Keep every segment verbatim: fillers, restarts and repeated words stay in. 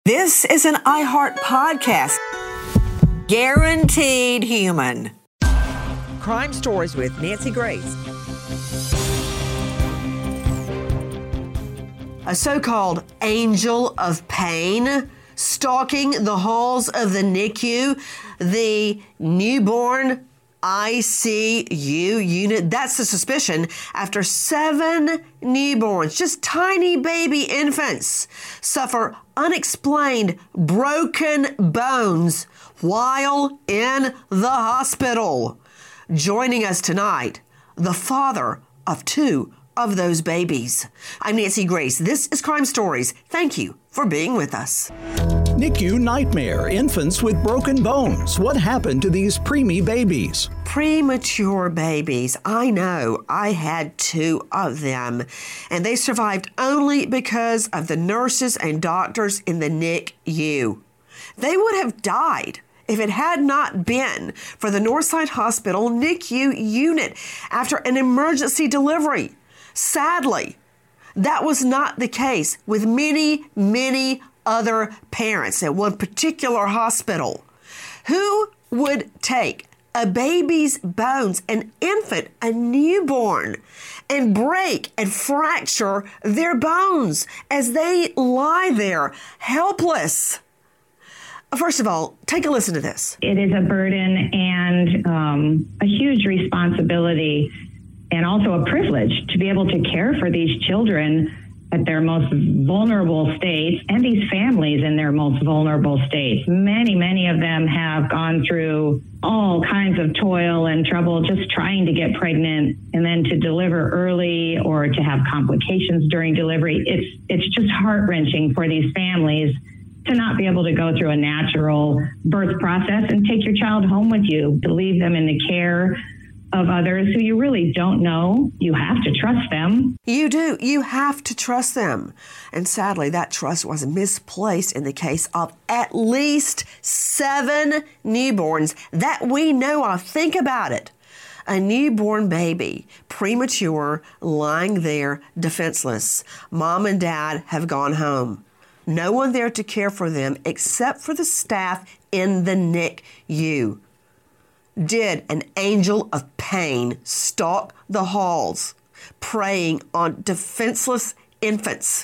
This is an iHeart podcast. Guaranteed human. Crime Stories with Nancy Grace. A so-called angel of pain stalking the halls of the N I C U, the newborn I C U unit. That's the suspicion after seven newborns, just tiny baby infants, suffer unexplained broken bones while in the hospital. Joining us tonight, the father of two of those babies. I'm Nancy Grace. This is Crime Stories. Thank you for being with us. N I C U nightmare, infants with broken bones. What happened to these preemie babies? Premature babies. I know. I had two of them, and they survived only because of the nurses and doctors in the N I C U. They would have died if it had not been for the Northside Hospital N I C U unit after an emergency delivery. Sadly, that was not the case with many, many other parents at one particular hospital. Who would take a baby's bones, an infant, a newborn, and break and fracture their bones as they lie there helpless? First of all, take a listen to this. It is a burden and um, a huge responsibility, and also a privilege to be able to care for these children at their most vulnerable states and these families in their most vulnerable states. Many, many of them have gone through all kinds of toil and trouble just trying to get pregnant, and then to deliver early or to have complications during delivery. It's, it's just heart-wrenching for these families to not be able to go through a natural birth process and take your child home with you, to leave them in the care of others who you really don't know. You have to trust them. You do. You have to trust them. And sadly, that trust was misplaced in the case of at least seven newborns that we know of. Think about it. A newborn baby, premature, lying there defenseless. Mom and dad have gone home. No one there to care for them except for the staff in the N I C U. Did an angel of pain stalk the halls, preying on defenseless infants?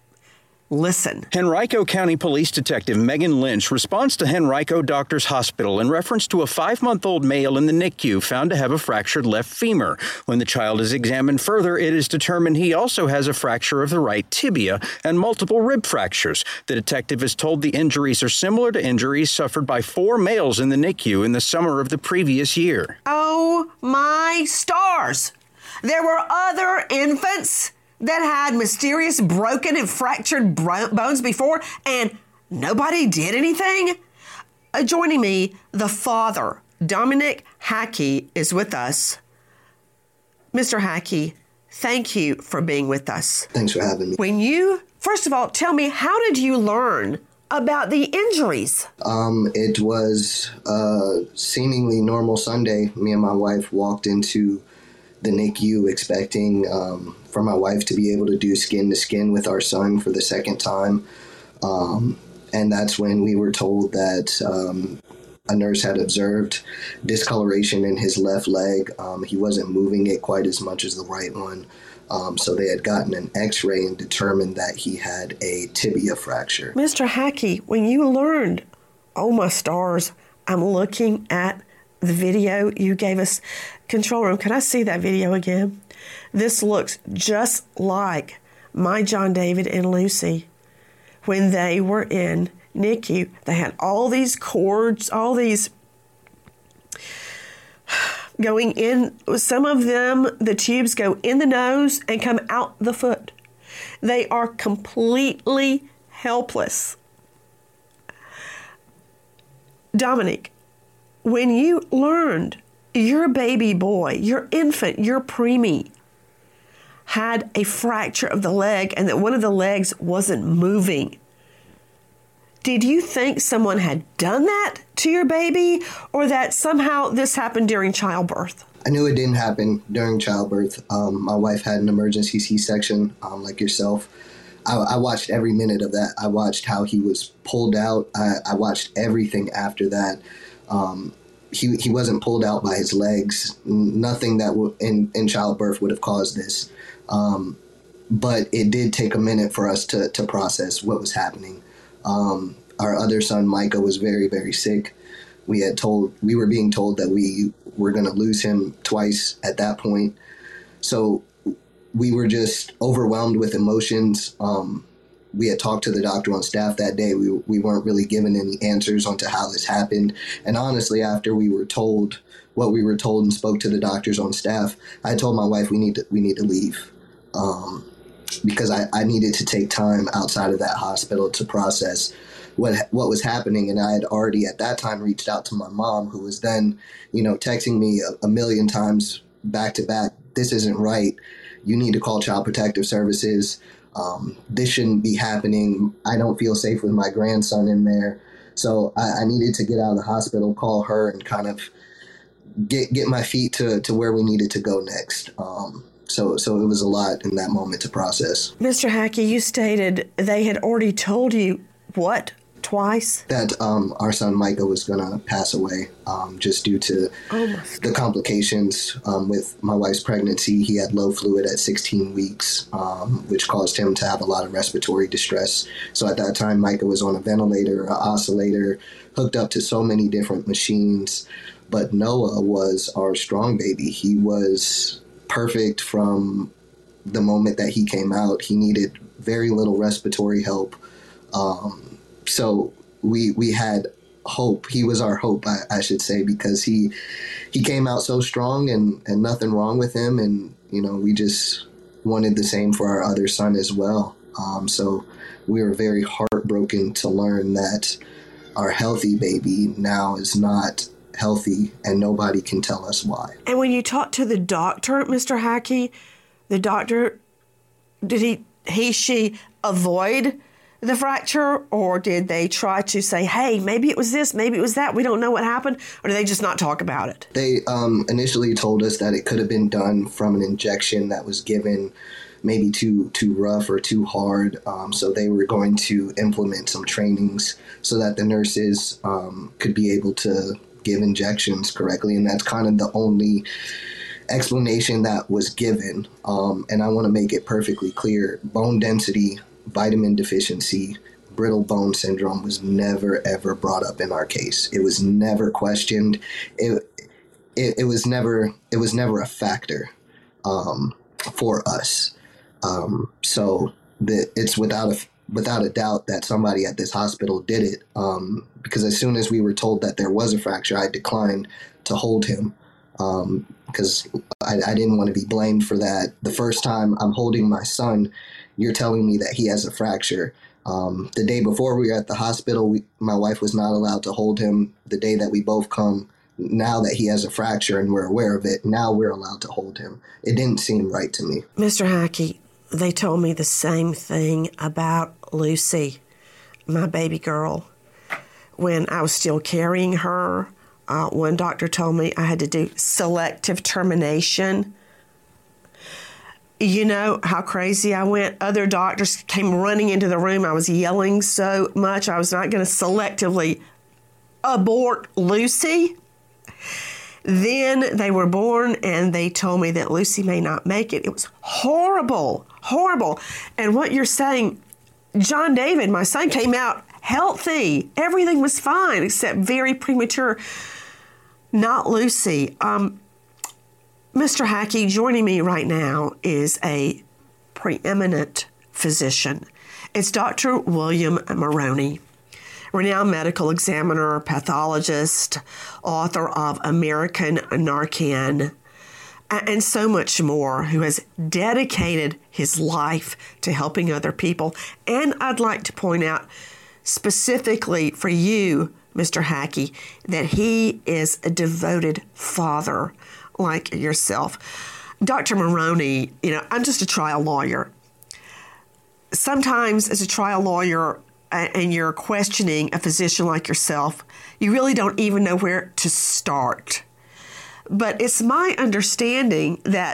Listen. Henrico County Police Detective Megan Lynch responds to Henrico Doctors Hospital in reference to a five-month-old male in the N I C U found to have a fractured left femur. When the child is examined further, it is determined he also has a fracture of the right tibia and multiple rib fractures. The detective is told the injuries are similar to injuries suffered by four males in the N I C U in the summer of the previous year. Oh, my stars! There were other infants that had mysterious broken and fractured bro- bones before, and nobody did anything? Uh, joining me, the father, Dominic Hackey, is with us. Mister Hackey, thank you for being with us. Thanks for having me. When you, first of all, tell me, how did you learn about the injuries? Um, it was a seemingly normal Sunday. Me and my wife walked into the N I C U expecting um, for my wife to be able to do skin to skin with our son for the second time. Um, and that's when we were told that um, a nurse had observed discoloration in his left leg. Um, he wasn't moving it quite as much as the right one. Um, so they had gotten an x-ray and determined that he had a tibia fracture. Mister Hackey, when you learned, oh my stars, I'm looking at the video you gave us. Control room, can I see that video again? This looks just like my John David and Lucy when they were in N I C U. They had all these cords, all these going in. Some of them, the tubes go in the nose and come out the foot. They are completely helpless. Dominic, when you learned your baby boy, your infant, your preemie, had a fracture of the leg and that one of the legs wasn't moving, did you think someone had done that to your baby, or that somehow this happened during childbirth? I knew it didn't happen during childbirth. Um, my wife had an emergency C-section, um, like yourself. I, I watched every minute of that. I watched how he was pulled out. I, I watched everything after that. Um, he he wasn't pulled out by his legs. Nothing that w- in in childbirth would have caused this. Um, but it did take a minute for us to to process what was happening. Um, our other son, Micah, was very, very sick. We had told we were being told that we were going to lose him twice at that point. So we were just overwhelmed with emotions. Um, we had talked to the doctor on staff that day. We we weren't really given any answers onto how this happened. And honestly, after we were told what we were told and spoke to the doctors on staff, I told my wife we need to we need to leave um, because I, I needed to take time outside of that hospital to process what what was happening. And I had already at that time reached out to my mom, who was then, you know, texting me a, a million times back to back. This isn't right. You need to call Child Protective Services. Um, this shouldn't be happening. I don't feel safe with my grandson in there. So I, I needed to get out of the hospital, call her, and kind of get get my feet to, to where we needed to go next. Um, so so it was a lot in that moment to process. Mister Hackey, you stated they had already told you what? Twice? That um, our son Micah was going to pass away um, just due to oh the complications um, with my wife's pregnancy. He had low fluid at sixteen weeks, um, which caused him to have a lot of respiratory distress. So at that time, Micah was on a ventilator, an oscillator, hooked up to so many different machines. But Noah was our strong baby. He was perfect from the moment that he came out. He needed very little respiratory help. Um, So we we had hope. He was our hope, I, I should say, because he he came out so strong and, and nothing wrong with him. And, you know, we just wanted the same for our other son as well. Um, so we were very heartbroken to learn that our healthy baby now is not healthy and nobody can tell us why. And when you talked to the doctor, Mister Hackey, the doctor, did he, he, she avoid the fracture, or did they try to say, hey, maybe it was this, maybe it was that, we don't know what happened, or did they just not talk about it? They um, initially told us that it could have been done from an injection that was given maybe too too rough or too hard, um, so they were going to implement some trainings so that the nurses um, could be able to give injections correctly, and that's kind of the only explanation that was given. Um, and I want to make it perfectly clear, bone density, vitamin deficiency, brittle bone syndrome was never, ever brought up in our case. It was never questioned. It it, it was never it was never a factor um, for us. Um, so the, it's without a without a doubt that somebody at this hospital did it. Um, because as soon as we were told that there was a fracture, I declined to hold him. Um, because I, I didn't want to be blamed for that. The first time I'm holding my son, you're telling me that he has a fracture. Um, the day before we were at the hospital, we, my wife was not allowed to hold him. The day that we both come, now that he has a fracture and we're aware of it, now we're allowed to hold him. It didn't seem right to me. Mister Hackey, they told me the same thing about Lucy, my baby girl. When I was still carrying her, uh, one doctor told me I had to do selective termination. You know how crazy I went? Other doctors came running into the room. I was yelling so much. I was not going to selectively abort Lucy. Then they were born, and they told me that Lucy may not make it. It was horrible, horrible. And what you're saying, John David, my son, came out healthy. Everything was fine except very premature. Not Lucy. Um, Mister Hackey, joining me right now is a preeminent physician. It's Doctor William Maroney, renowned medical examiner, pathologist, author of American Narcan, and so much more, who has dedicated his life to helping other people. And I'd like to point out specifically for you, Mister Hackey, that he is a devoted father like yourself. Doctor Maroney, you know, I'm just a trial lawyer. Sometimes as a trial lawyer and you're questioning a physician like yourself, you really don't even know where to start. But it's my understanding that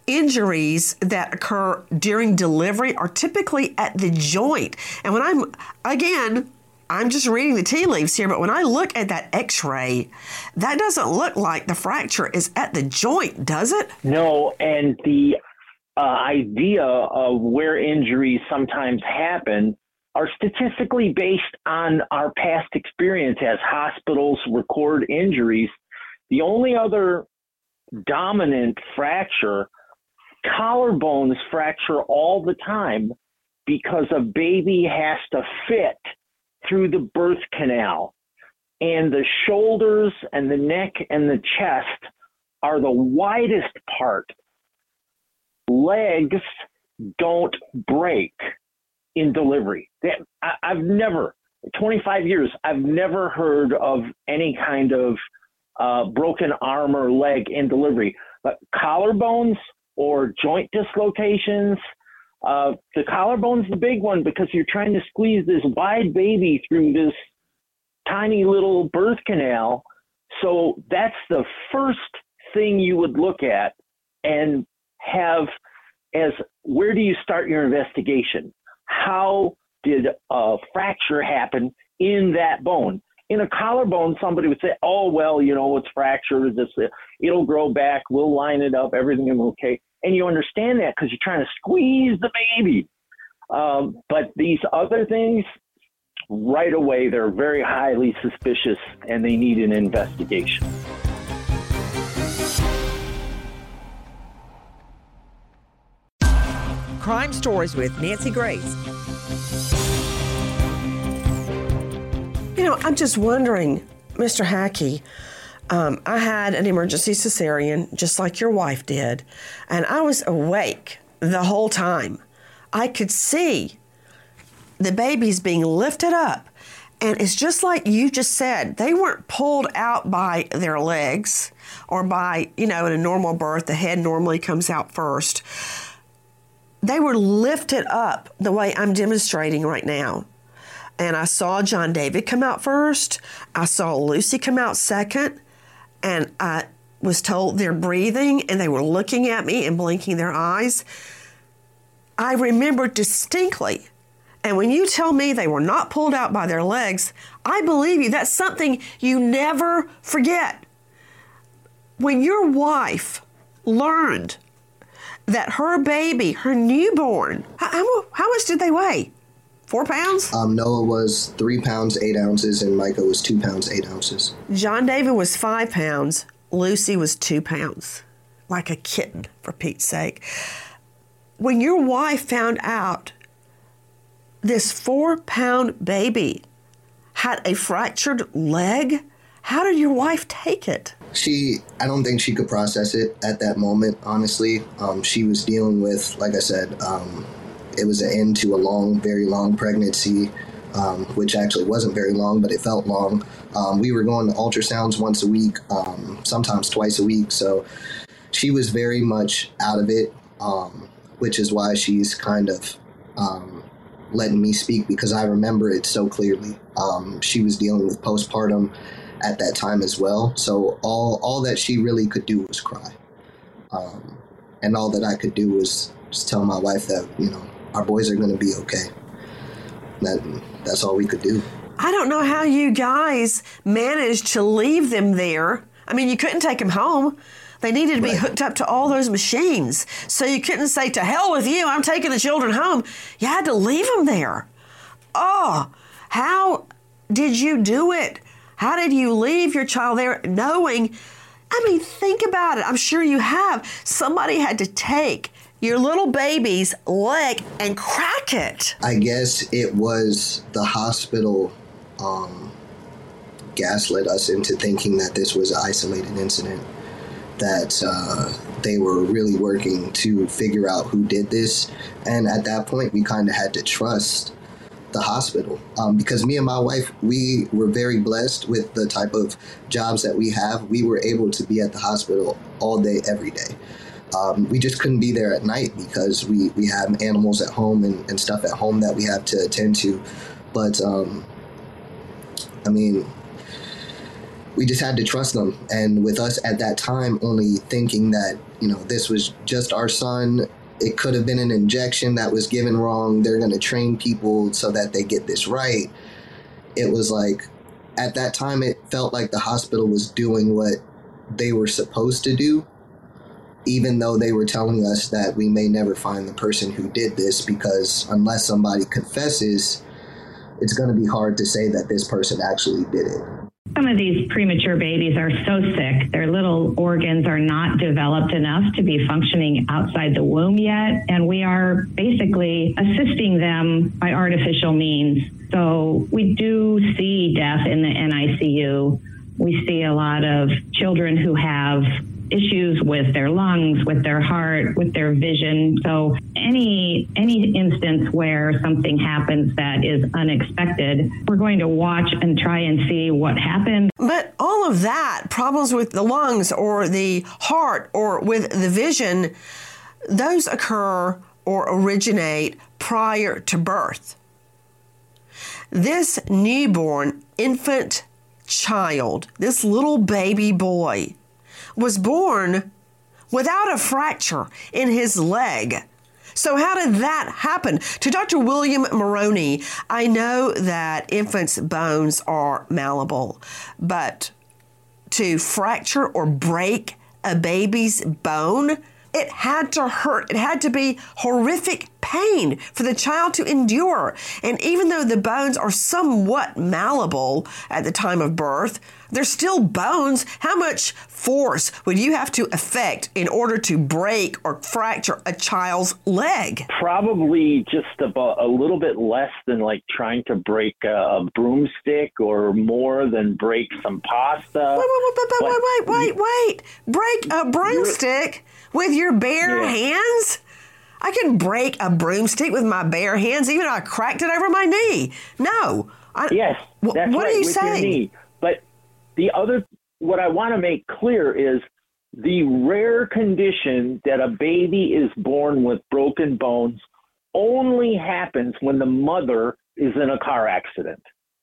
injuries that occur during delivery are typically at the joint. And when I'm, again, I'm just reading the tea leaves here, but when I look at that x-ray, that doesn't look like the fracture is at the joint, does it? No, and the uh, idea of where injuries sometimes happen are statistically based on our past experience as hospitals record injuries. The only other dominant fracture, collarbones fracture all the time because a baby has to fit through the birth canal, and the shoulders and the neck and the chest are the widest part. Legs don't break in delivery. I, I've never, twenty-five years, I've never heard of any kind of uh, broken arm or leg in delivery. But collarbones or joint dislocations, Uh, the collarbone's the big one because you're trying to squeeze this wide baby through this tiny little birth canal. So that's the first thing you would look at and have as, where do you start your investigation? How did a fracture happen in that bone? In a collarbone, somebody would say, oh, well, you know, it's fractured. This, it'll grow back. We'll line it up. Everything will be okay. And you understand that because you're trying to squeeze the baby. Um, but these other things, right away, they're very highly suspicious and they need an investigation. Crime Stories with Nancy Grace. You know, I'm just wondering, Mister Hackey, um, I had an emergency cesarean just like your wife did, and I was awake the whole time. I could see the babies being lifted up, and it's just like you just said. They weren't pulled out by their legs or by, you know, in a normal birth, the head normally comes out first. They were lifted up the way I'm demonstrating right now. And I saw John David come out first. I saw Lucy come out second. And I was told they're breathing and they were looking at me and blinking their eyes. I remember distinctly. And when you tell me they were not pulled out by their legs, I believe you. That's something you never forget. When your wife learned that her baby, her newborn, how, how much did they weigh? Four pounds? Um, Noah was three pounds, eight ounces, and Micah was two pounds, eight ounces. John David was five pounds. Lucy was two pounds. Like a kitten, for Pete's sake. When your wife found out this four-pound baby had a fractured leg, how did your wife take it? She, I don't think she could process it at that moment, honestly. Um, she was dealing with, like I said, um, it was an end to a long, very long pregnancy, um, which actually wasn't very long, but it felt long. Um, we were going to ultrasounds once a week, um, sometimes twice a week. So she was very much out of it, um, which is why she's kind of um, letting me speak, because I remember it so clearly. Um, she was dealing with postpartum at that time as well. So all, all that she really could do was cry. Um, and all that I could do was just tell my wife that, you know, our boys are going to be okay. That, that's all we could do. I don't know how you guys managed to leave them there. I mean, you couldn't take them home. They needed to be right. hooked up to all those machines. So you couldn't say, to hell with you, I'm taking the children home. You had to leave them there. Oh, how did you do it? How did you leave your child there knowing? I mean, think about it. I'm sure you have. Somebody had to take your little baby's leg and crack it. I guess it was the hospital um, gaslit us into thinking that this was an isolated incident, that uh, they were really working to figure out who did this. And at that point, we kind of had to trust the hospital, um, because me and my wife, we were very blessed with the type of jobs that we have. We were able to be at the hospital all day, every day. Um, we just couldn't be there at night because we, we have animals at home and, and stuff at home that we have to attend to. But, um, I mean, we just had to trust them. And with us at that time only thinking that, you know, this was just our son, it could have been an injection that was given wrong. They're going to train people so that they get this right. It was like, at that time, it felt like the hospital was doing what they were supposed to do, even though they were telling us that we may never find the person who did this, because unless somebody confesses, it's going to be hard to say that this person actually did it. Some of these premature babies are so sick, their little organs are not developed enough to be functioning outside the womb yet, and we are basically assisting them by artificial means. So we do see death in the N I C U. We see a lot of children who have issues with their lungs, with their heart, with their vision. So any any instance where something happens that is unexpected, we're going to watch and try and see what happened. But all of that, problems with the lungs or the heart or with the vision, those occur or originate prior to birth. This newborn infant child, this little baby boy, was born without a fracture in his leg. So how did that happen? To Doctor William Maroney, I know that infants' bones are malleable, but to fracture or break a baby's bone, it had to hurt. It had to be horrific pain for the child to endure. And even though the bones are somewhat malleable at the time of birth, they're still bones. How much force would you have to affect in order to break or fracture a child's leg? Probably just about a little bit less than like trying to break a broomstick, or more than break some pasta. Wait, wait, wait, wait, wait, wait, wait, wait. Break a broomstick with your bare yeah. hands? I can break a broomstick with my bare hands, even though I cracked it over my knee. No. I, yes, that's what right, are you with saying? Your knee. But the other, what I want to make clear is the rare condition that a baby is born with broken bones only happens when the mother is in a car accident.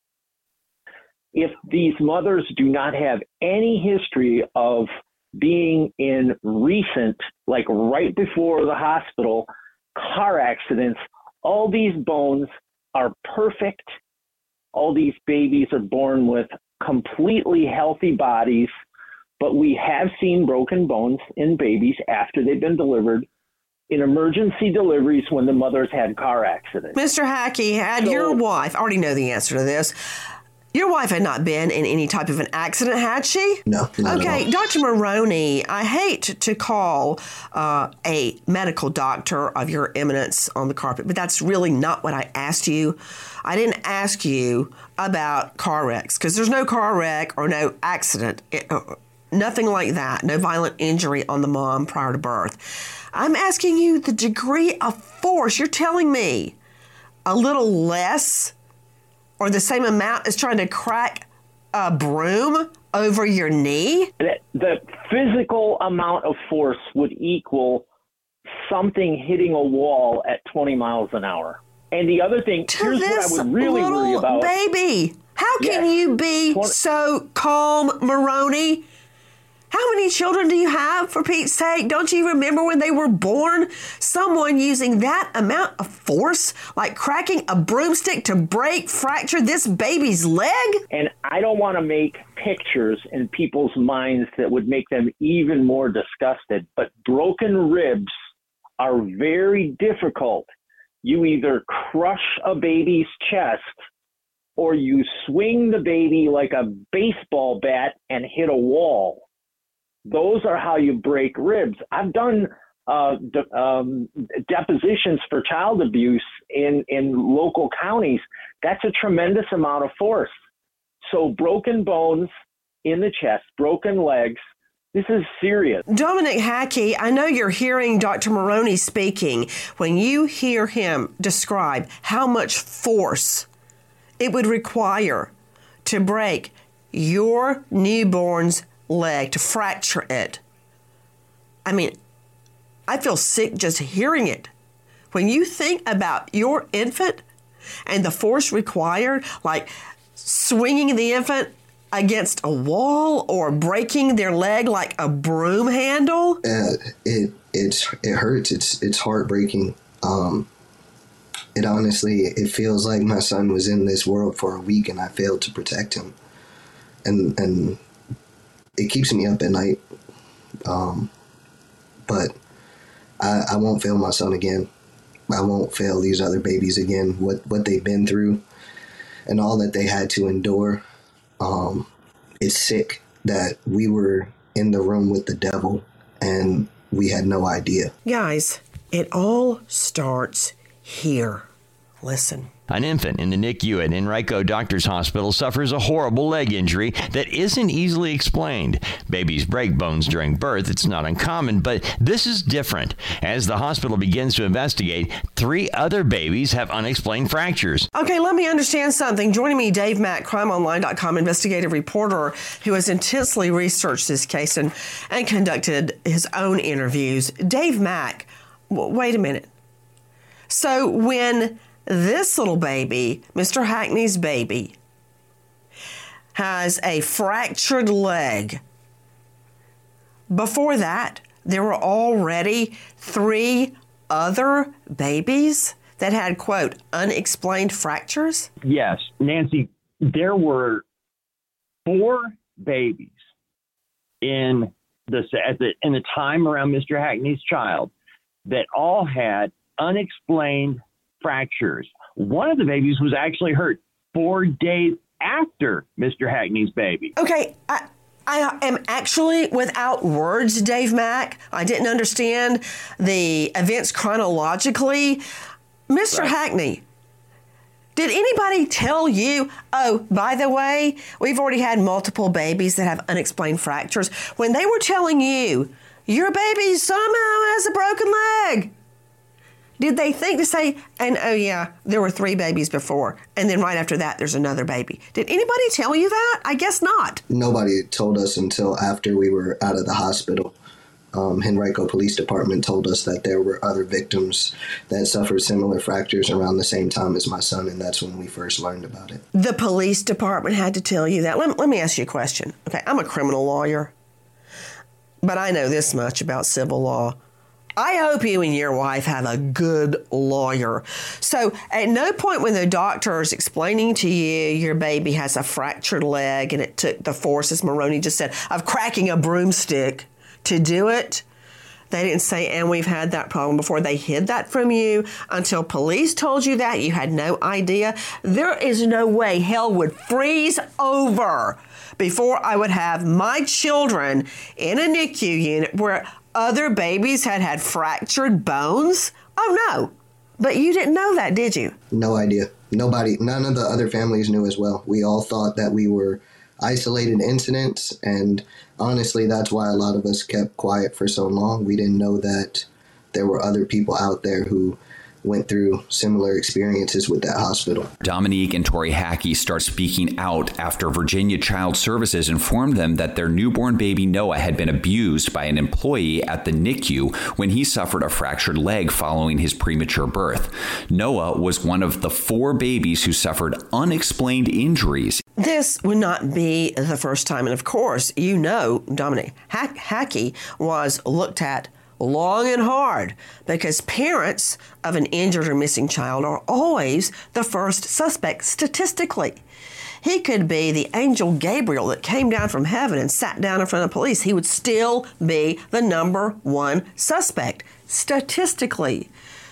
If these mothers do not have any history of being in recent, like right before the hospital, car accidents, all these bones are perfect. All these babies are born with completely healthy bodies, but we have seen broken bones in babies after they've been delivered in emergency deliveries when the mothers had car accidents. Mister Hackey, had so, your wife, I already know the answer to this, your wife had not been in any type of an accident, had she? No. Okay, Doctor Maroney, I hate to call uh, a medical doctor of your eminence on the carpet, but that's really not what I asked you. I didn't ask you about car wrecks, because there's no car wreck or no accident, it, uh, nothing like that, no violent injury on the mom prior to birth. I'm asking you the degree of force. You're telling me a little less or the same amount as trying to crack a broom over your knee? The physical amount of force would equal something hitting a wall at twenty miles an hour. And the other thing, to here's this what I would really little worry about. Baby, how can yes. you be twenty so calm, Maroney? How many children do you have, for Pete's sake? Don't you remember when they were born? Someone using that amount of force, like cracking a broomstick to break, fracture this baby's leg? And I don't want to make pictures in people's minds that would make them even more disgusted, but broken ribs are very difficult. You either crush a baby's chest or you swing the baby like a baseball bat and hit a wall. Those are how you break ribs. I've done uh, de- um, depositions for child abuse in, in local counties. That's a tremendous amount of force. So broken bones in the chest, broken legs, this is serious. Dominic Hackey, I know you're hearing Doctor Maroney speaking. When you hear him describe how much force it would require to break your newborn's leg, to fracture it. I mean, I feel sick just hearing it. When you think about your infant and the force required, like swinging the infant against a wall or breaking their leg like a broom handle? Uh, it it's it hurts. It's it's heartbreaking. Um, it honestly it feels like my son was in this world for a week and I failed to protect him, and and it keeps me up at night. Um, but I, I won't fail my son again. I won't fail these other babies again. What what they've been through and all that they had to endure. Um, it's sick that we were in the room with the devil and we had no idea. Guys, it all starts here. Listen. An infant in the N I C U at Henrico Doctors Hospital suffers a horrible leg injury that isn't easily explained. Babies break bones during birth. It's not uncommon, but this is different. As the hospital begins to investigate, three other babies have unexplained fractures. Okay, let me understand something. Joining me, Dave Mack, crime online dot com investigative reporter who has intensely researched this case and, and conducted his own interviews. Dave Mack, w- wait a minute. So when this little baby, Mister Hackney's baby, has a fractured leg, before that, there were already three other babies that had, quote, unexplained fractures? Yes, Nancy, there were four babies in the, at the in the time around Mister Hackney's child that all had unexplained fractures. One of the babies was actually hurt four days after Mister Hackney's baby. Okay, I, I am actually without words, Dave Mack. I didn't understand the events chronologically. Mister Right. Hackney, did anybody tell you, oh, by the way, we've already had multiple babies that have unexplained fractures, when they were telling you, your baby somehow has a broken leg? Did they think to say, and oh yeah, there were three babies before, and then right after that, there's another baby? Did anybody tell you that? I guess not. Nobody told us until after we were out of the hospital. Um, Henrico Police Department told us that there were other victims that suffered similar fractures around the same time as my son, and that's when we first learned about it. The police department had to tell you that. Let, let me ask you a question. Okay, I'm a criminal lawyer, but I know this much about civil law. I hope you and your wife have a good lawyer. So at no point when the doctor is explaining to you your baby has a fractured leg and it took the force, as Maroney just said, of cracking a broomstick to do it, they didn't say, and we've had that problem before. They hid that from you until police told you that. You had no idea. There is no way hell would freeze over before I would have my children in a N I C U unit where other babies had had fractured bones? Oh, no. But you didn't know that, did you? No idea. Nobody, none of the other families knew as well. We all thought that we were isolated incidents, and honestly, that's why a lot of us kept quiet for so long. We didn't know that there were other people out there who went through similar experiences with that hospital. Dominique and Tori Hackey start speaking out after Virginia Child Services informed them that their newborn baby Noah had been abused by an employee at the N I C U when he suffered a fractured leg following his premature birth. Noah was one of the four babies who suffered unexplained injuries. This would not be the first time. And of course, you know, Dominique Hack- Hackey was looked at long and hard because parents of an injured or missing child are always the first suspect statistically. He could be the angel Gabriel that came down from heaven and sat down in front of police. He would still be the number one suspect statistically.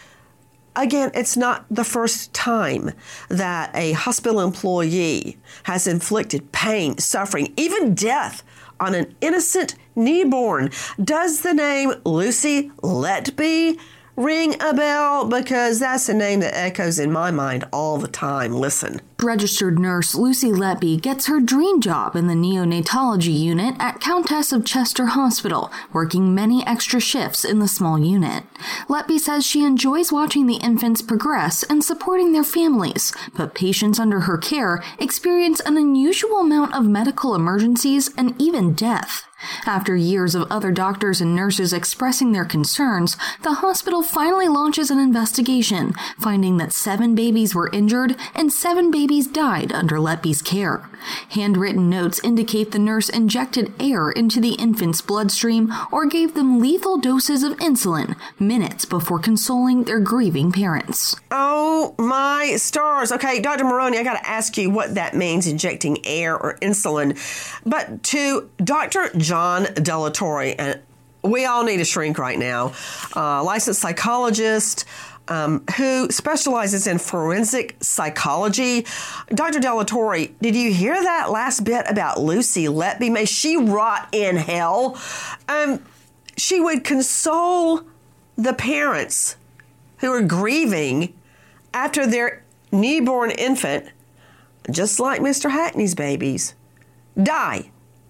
Again, it's not the first time that a hospital employee has inflicted pain, suffering, even death on an innocent newborn. Does the name Lucy Letby ring a bell? Because that's a name that echoes in my mind all the time. Listen. Registered nurse Lucy Letby gets her dream job in the neonatology unit at Countess of Chester Hospital, working many extra shifts in the small unit. Letby says she enjoys watching the infants progress and supporting their families, but patients under her care experience an unusual amount of medical emergencies and even death. After years of other doctors and nurses expressing their concerns, the hospital finally launches an investigation, finding that seven babies were injured and seven babies died under Letby's care. Handwritten notes indicate the nurse injected air into the infant's bloodstream or gave them lethal doses of insulin minutes before consoling their grieving parents. Oh my stars. Okay, Doctor Maroney, I got to ask you what that means, injecting air or insulin. But to Doctor John Delatorre, and we all need a shrink right now, uh, licensed psychologist, Um, who specializes in forensic psychology. Doctor Delatorre, did you hear that last bit about Lucy Letby? May she rot in hell. Um, she would console the parents who are grieving after their newborn infant, just like Mister Hackney's babies, die.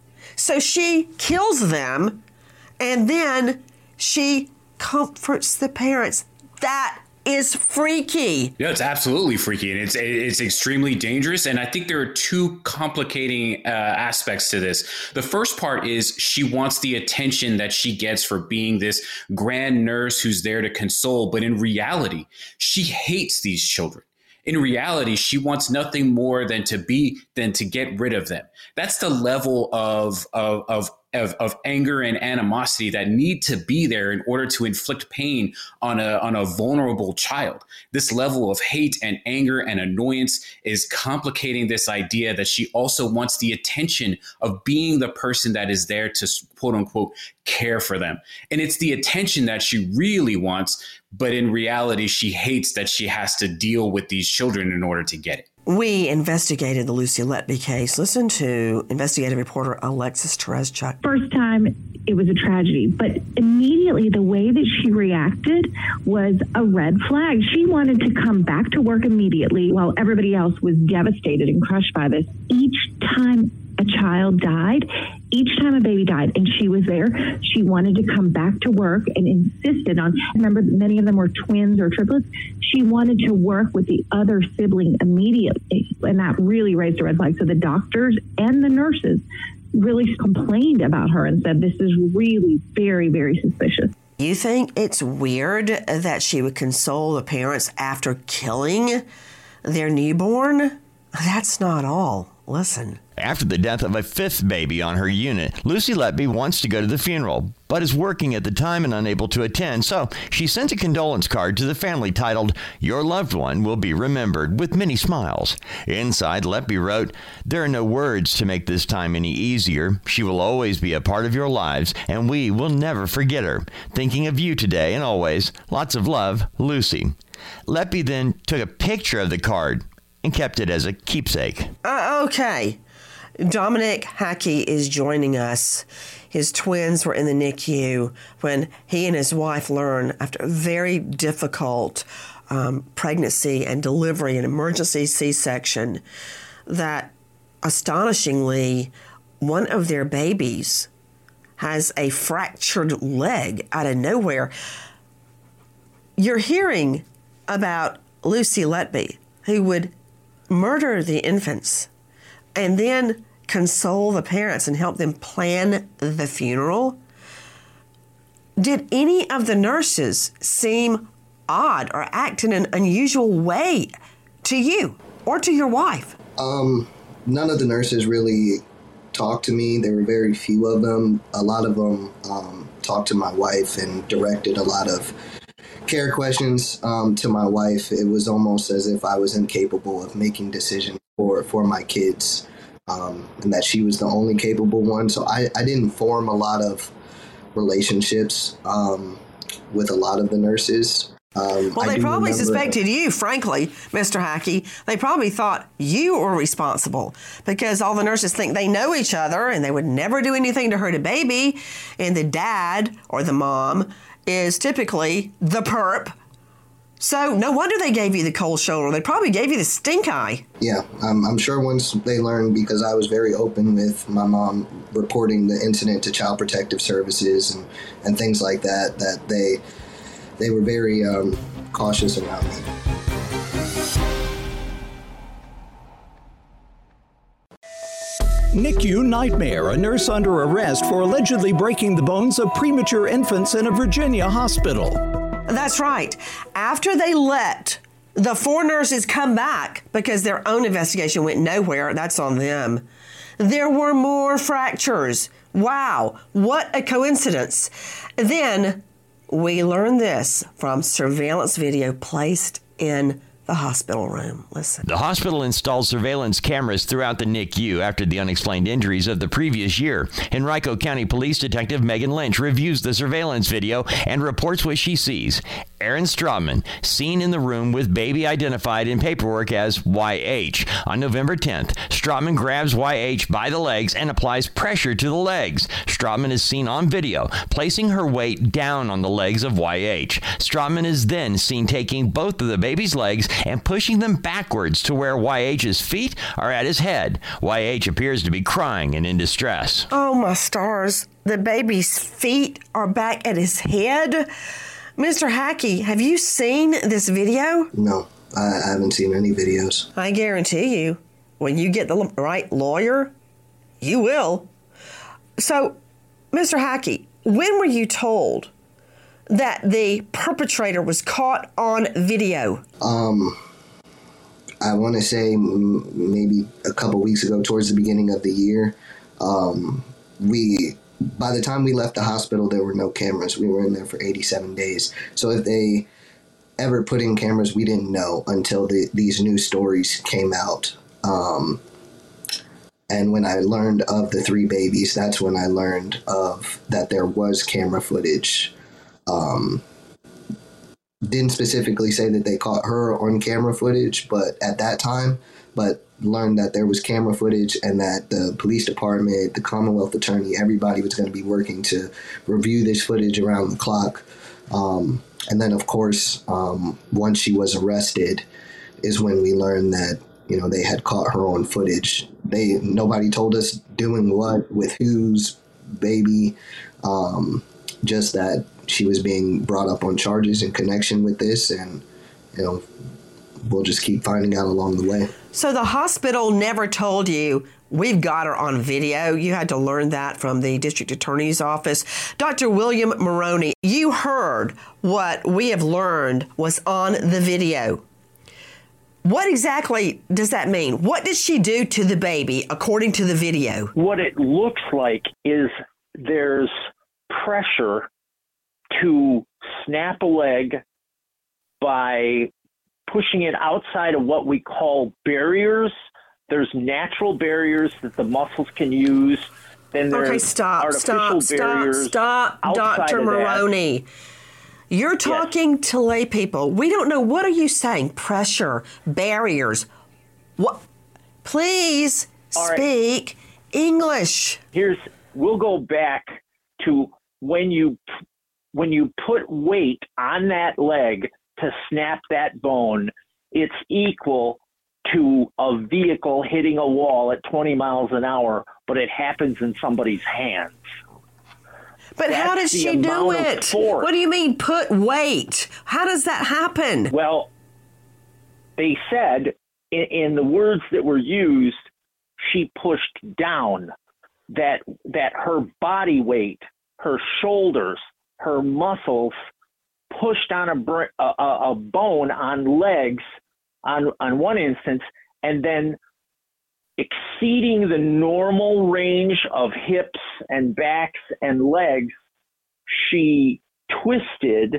So she kills them, and then she comforts the parents. That is freaky. Yeah, it's absolutely freaky, and it's it's extremely dangerous. And I think there are two complicating uh, aspects to this. The first part is she wants the attention that she gets for being this grand nurse who's there to console. But in reality, she hates these children. In reality, she wants nothing more than to be than to get rid of them. That's the level of of of Of, of anger and animosity that need to be there in order to inflict pain on a on a vulnerable child. This level of hate and anger and annoyance is complicating this idea that she also wants the attention of being the person that is there to, quote unquote, care for them. And it's the attention that she really wants, but in reality, she hates that she has to deal with these children in order to get it. We investigated the Lucy Letby case. Listen to investigative reporter Alexis Tereszczuk. First time, it was a tragedy, but immediately the way that she reacted was a red flag. She wanted to come back to work immediately while everybody else was devastated and crushed by this. Each time a child died, each time a baby died, and she was there, she wanted to come back to work and insisted on, remember, many of them were twins or triplets. She wanted to work with the other sibling immediately, and that really raised a red flag. So the doctors and the nurses really complained about her and said, this is really very, very suspicious. You think it's weird that she would console the parents after killing their newborn? That's not all. Listen. After the death of a fifth baby on her unit, Lucy Letby wants to go to the funeral, but is working at the time and unable to attend, so she sent a condolence card to the family titled, "Your loved one will be remembered," with many smiles. Inside, Letby wrote, "There are no words to make this time any easier. She will always be a part of your lives, and we will never forget her. Thinking of you today and always. Lots of love, Lucy." Letby then took a picture of the card and kept it as a keepsake. Uh, okay. Dominic Hackey is joining us. His twins were in the N I C U when he and his wife learned, after a very difficult um, pregnancy and delivery, an emergency C-section, that astonishingly, one of their babies has a fractured leg out of nowhere. You're hearing about Lucy Letby, who would murder the infants and then console the parents and help them plan the funeral. Did any of the nurses seem odd or act in an unusual way to you or to your wife? Um, none of the nurses really talked to me. There were very few of them. A lot of them um, talked to my wife and directed a lot of care questions um, to my wife. It was almost as if I was incapable of making decisions for, for my kids, um, and that she was the only capable one. So I, I didn't form a lot of relationships um, with a lot of the nurses. Um, well, I they probably remember, suspected you, frankly, Mister Hackey. They probably thought you were responsible because all the nurses think they know each other and they would never do anything to hurt a baby. And the dad or the mom is typically the perp. So no wonder they gave you the cold shoulder. They probably gave you the stink eye. Yeah, um, I'm sure once they learned, because I was very open with my mom reporting the incident to Child Protective Services and, and things like that, that they they were very um, cautious around me. N I C U nightmare. A nurse under arrest for allegedly breaking the bones of premature infants in a Virginia hospital. That's right. After they let the four nurses come back because their own investigation went nowhere, that's on them, there were more fractures. Wow, what a coincidence. Then we learned this from surveillance video placed in the hospital room. Listen. The hospital installed surveillance cameras throughout the N I C U after the unexplained injuries of the previous year. Henrico County Police Detective Megan Lynch reviews the surveillance video and reports what she sees. Aaron Straubman, seen in the room with baby identified in paperwork as Y H. On November tenth, Straubman grabs Y H by the legs and applies pressure to the legs. Straubman is seen on video, placing her weight down on the legs of Y H. Straubman is then seen taking both of the baby's legs and pushing them backwards to where Y H's feet are at his head. Y H appears to be crying and in distress. Oh, my stars. The baby's feet are back at his head? Mister Hackey, have you seen this video? No, I haven't seen any videos. I guarantee you, when you get the right lawyer, you will. So, Mister Hackey, when were you told that the perpetrator was caught on video? Um, I want to say m- maybe a couple weeks ago, towards the beginning of the year. Um, we, by the time we left the hospital, there were no cameras. We were in there for eighty-seven days. So if they ever put in cameras, we didn't know until the, these new stories came out. Um, and when I learned of the three babies, that's when I learned of that there was camera footage. Um, didn't specifically say that they caught her on camera footage, but at that time, but learned that there was camera footage and that the police department, the Commonwealth attorney, everybody was going to be working to review this footage around the clock. Um, and then, of course, um, once she was arrested is when we learned that, you know, they had caught her on footage. They, nobody told us doing what with whose baby, um, just that she was being brought up on charges in connection with this, and, you know, we'll just keep finding out along the way. So the hospital never told you, we've got her on video. You had to learn that from the district attorney's office. Doctor William Maroney, you heard what we have learned was on the video. What exactly does that mean? What did she do to the baby, according to the video? What it looks like is there's pressure to snap a leg by pushing it outside of what we call barriers. There's natural barriers that the muscles can use. Then there's okay, stop, artificial stop, barriers. Stop, stop, Doctor Maroney. That. You're talking yes. to lay people. We don't know. What are you saying? Pressure, barriers. What? Please All speak right. English. Here's. We'll go back to when you when you put weight on that leg to snap that bone. It's equal to a vehicle hitting a wall at twenty miles an hour, but it happens in somebody's hands. But That's how did she do it? What do you mean put weight? How does that happen? Well, they said in, in the words that were used, she pushed down, that that her body weight, her shoulders, her muscles pushed on a, a, a bone on legs on, on one instance, and then exceeding the normal range of hips and backs and legs, she twisted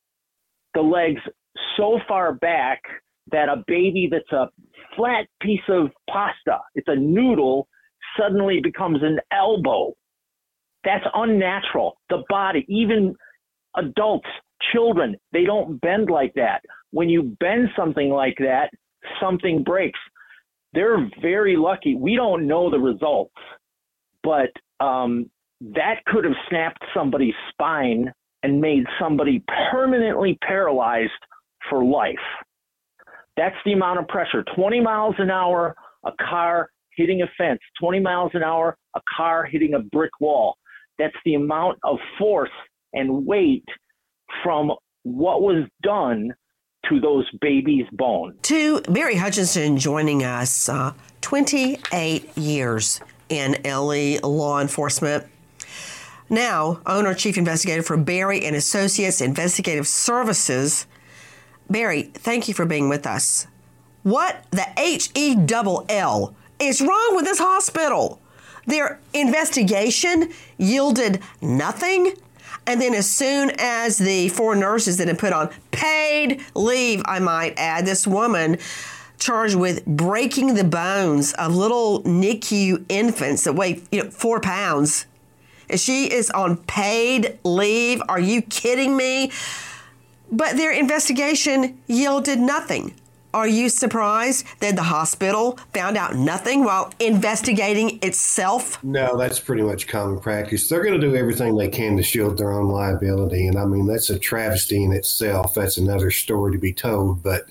the legs so far back that a baby that's a flat piece of pasta, it's a noodle, suddenly becomes an elbow. That's unnatural. The body, even adults, children, they don't bend like that. When you bend something like that, something breaks. They're very lucky. We don't know the results, but um, that could have snapped somebody's spine and made somebody permanently paralyzed for life. That's the amount of pressure. twenty miles an hour, a car hitting a fence. twenty miles an hour, a car hitting a brick wall. That's the amount of force and weight from what was done to those babies' bones. To Barry Hutchinson joining us, uh, twenty-eight years in L E law enforcement. Now, owner chief investigator for Berry and Associates Investigative Services. Barry, thank you for being with us. What the H E double L is wrong with this hospital? Their investigation yielded nothing. And then as soon as the four nurses that had put on paid leave, I might add, this woman charged with breaking the bones of little N I C U infants that weigh, you know, four pounds. And she is on paid leave. Are you kidding me? But their investigation yielded nothing. Are you surprised that the hospital found out nothing while investigating itself? No, that's pretty much common practice. They're going to do everything they can to shield their own liability. And I mean, that's a travesty in itself. That's another story to be told. But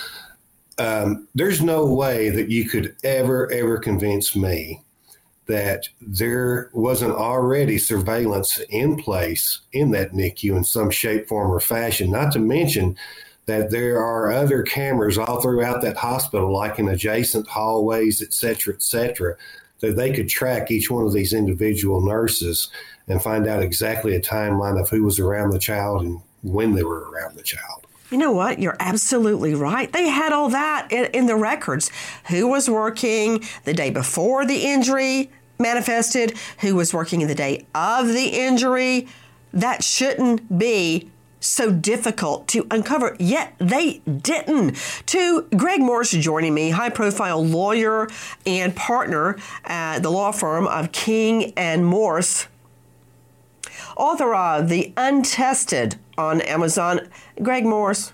um, there's no way that you could ever, ever convince me that there wasn't already surveillance in place in that N I C U in some shape, form, or fashion, not to mention that there are other cameras all throughout that hospital, like in adjacent hallways, et cetera, et cetera, that they could track each one of these individual nurses and find out exactly a timeline of who was around the child and when they were around the child. You know what? You're absolutely right. They had all that in, in the records. Who was working the day before the injury manifested, who was working the day of the injury. That shouldn't be so difficult to uncover, yet they didn't. To Greg Morse joining me, high-profile lawyer and partner at the law firm of King and Morse, author of The Untested on Amazon. Greg Morse,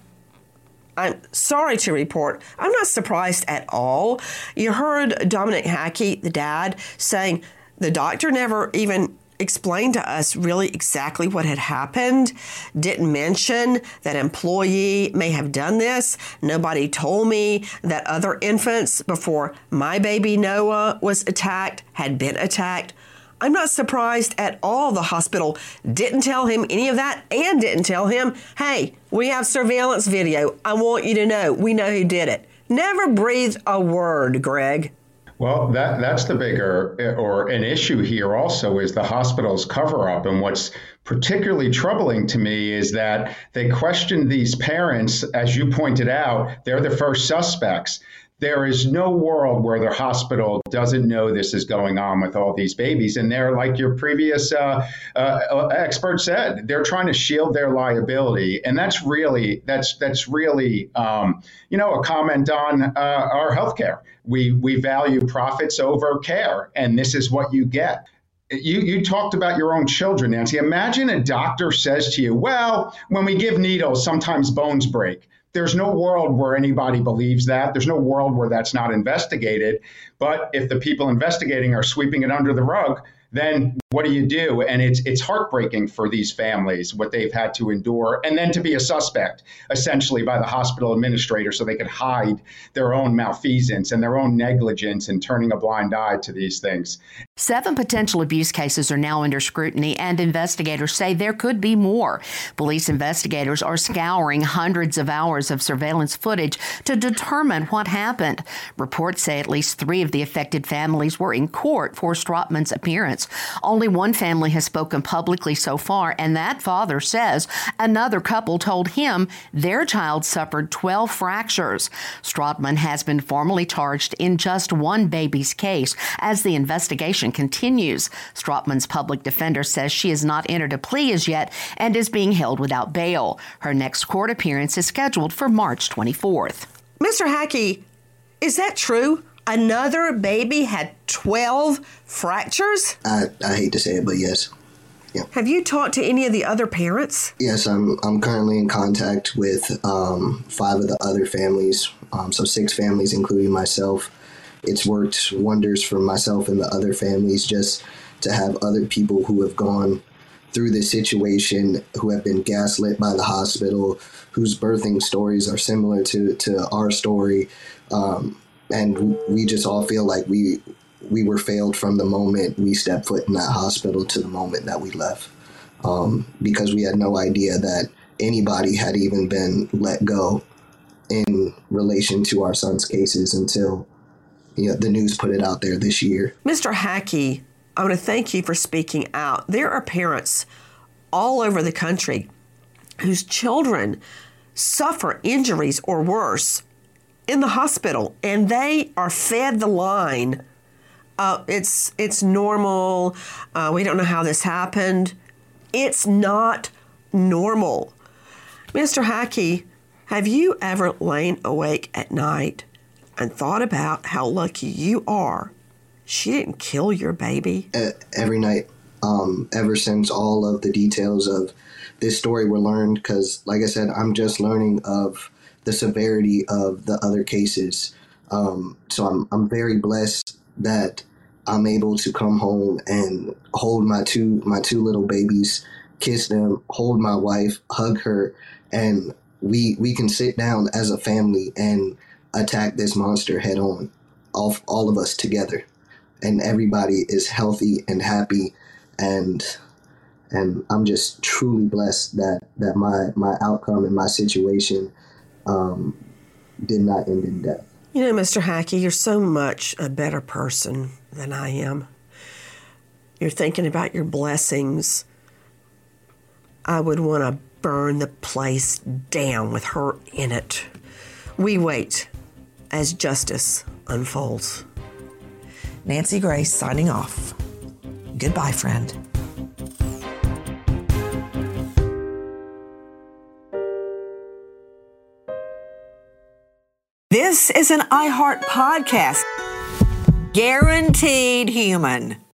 I'm sorry to report, I'm not surprised at all. You heard Dominic Hackey, the dad, saying the doctor never even explained to us really exactly what had happened, didn't mention that employee may have done this. Nobody told me that other infants before my baby Noah was attacked had been attacked. I'm not surprised at all the hospital didn't tell him any of that and didn't tell him, hey, we have surveillance video. I want you to know we know who did it. Never breathed a word, Greg. Well, that that's the bigger or an issue here also is the hospital's cover up. And what's particularly troubling to me is that they questioned these parents. As you pointed out, they're the first suspects. There is no world where the hospital doesn't know this is going on with all these babies. And they're, like your previous uh, uh, expert said, they're trying to shield their liability. And that's really, that's that's really, um, you know, a comment on uh, our healthcare. We, we value profits over care, and this is what you get. You, you talked about your own children, Nancy. Imagine a doctor says to you, well, when we give needles, sometimes bones break. There's no world where anybody believes that. There's no world where that's not investigated. But if the people investigating are sweeping it under the rug, then what do you do? And it's it's heartbreaking for these families, what they've had to endure, and then to be a suspect, essentially, by the hospital administrator so they could hide their own malfeasance and their own negligence and turning a blind eye to these things. Seven potential abuse cases are now under scrutiny, and investigators say there could be more. Police investigators are scouring hundreds of hours of surveillance footage to determine what happened. Reports say at least three of the affected families were in court for Stroutman's appearance. Only one family has spoken publicly so far, and that father says another couple told him their child suffered twelve fractures. Stroutman has been formally charged in just one baby's case as the investigation continues. Stroutman's public defender says she has not entered a plea as yet and is being held without bail. Her next court appearance is scheduled for March twenty-fourth. Mister Hackey, is that true? Another baby had twelve fractures? I, I hate to say it, but yes. Yeah. Have you talked to any of the other parents? Yes, I'm I'm currently in contact with um, five of the other families, um, so six families, including myself. It's worked wonders for myself and the other families just to have other people who have gone through this situation, who have been gaslit by the hospital, whose birthing stories are similar to, to our story. Um, and we just all feel like we we were failed from the moment we stepped foot in that hospital to the moment that we left, um, because we had no idea that anybody had even been let go in relation to our son's cases until you know, the news put it out there this year. Mister Hackey, I want to thank you for speaking out. There are parents all over the country whose children suffer injuries or worse in the hospital, and they are fed the line. Uh, it's it's normal. Uh, we don't know how this happened. It's not normal. Mister Hackey, have you ever lain awake at night and thought about how lucky you are she didn't kill your baby? Uh, every night, um, ever since all of the details of this story were learned, because, like I said, I'm just learning of the severity of the other cases. Um, so I'm I'm very blessed that I'm able to come home and hold my two my two little babies, kiss them, hold my wife, hug her, and we we can sit down as a family and attack this monster head on, all all of us together, and everybody is healthy and happy, and and I'm just truly blessed that that my my outcome and my situation um, did not end in death. You know, Mister Hackey, you're so much a better person than I am. You're thinking about your blessings. I would want to burn the place down with her in it. We wait as justice unfolds. Nancy Grace signing off. Goodbye, friend. This is an iHeart podcast. Guaranteed human.